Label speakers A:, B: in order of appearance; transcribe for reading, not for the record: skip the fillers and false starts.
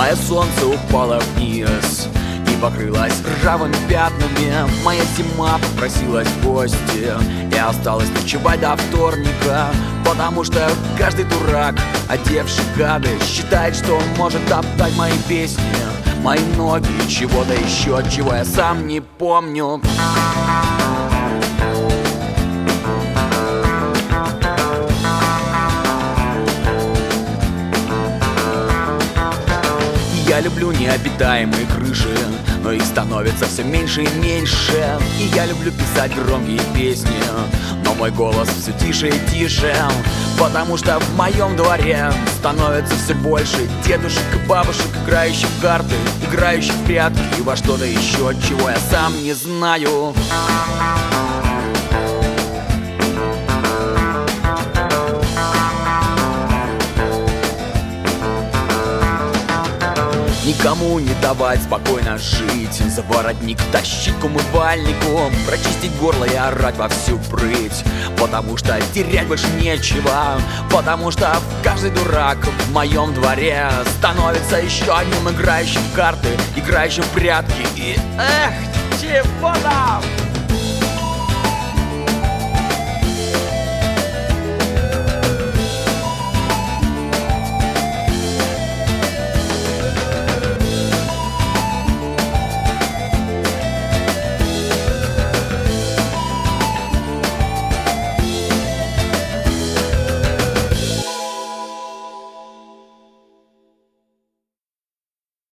A: Злое солнце упало вниз и покрылась ржавыми пятнами. Моя зима попросилась в гости и осталась ночевать до вторника. Потому что каждый дурак, одевший гады, считает, что он может топтать мои песни, мои ноги, чего-то еще, чего я сам не помню. Я люблю необитаемые крыши, но их становится все меньше и меньше. И я люблю писать громкие песни, но мой голос все тише и тише. Потому что в моем дворе становится все больше дедушек и бабушек, играющих в карты, играющих в прятки и во что-то еще, чего я сам не знаю. Никому не давать спокойно жить, за воротник тащить к умывальнику, прочистить горло и орать во всю прыть. Потому что терять больше нечего, потому что каждый дурак в моем дворе становится еще одним играющим в карты, играющим в прятки. И эх, чего там?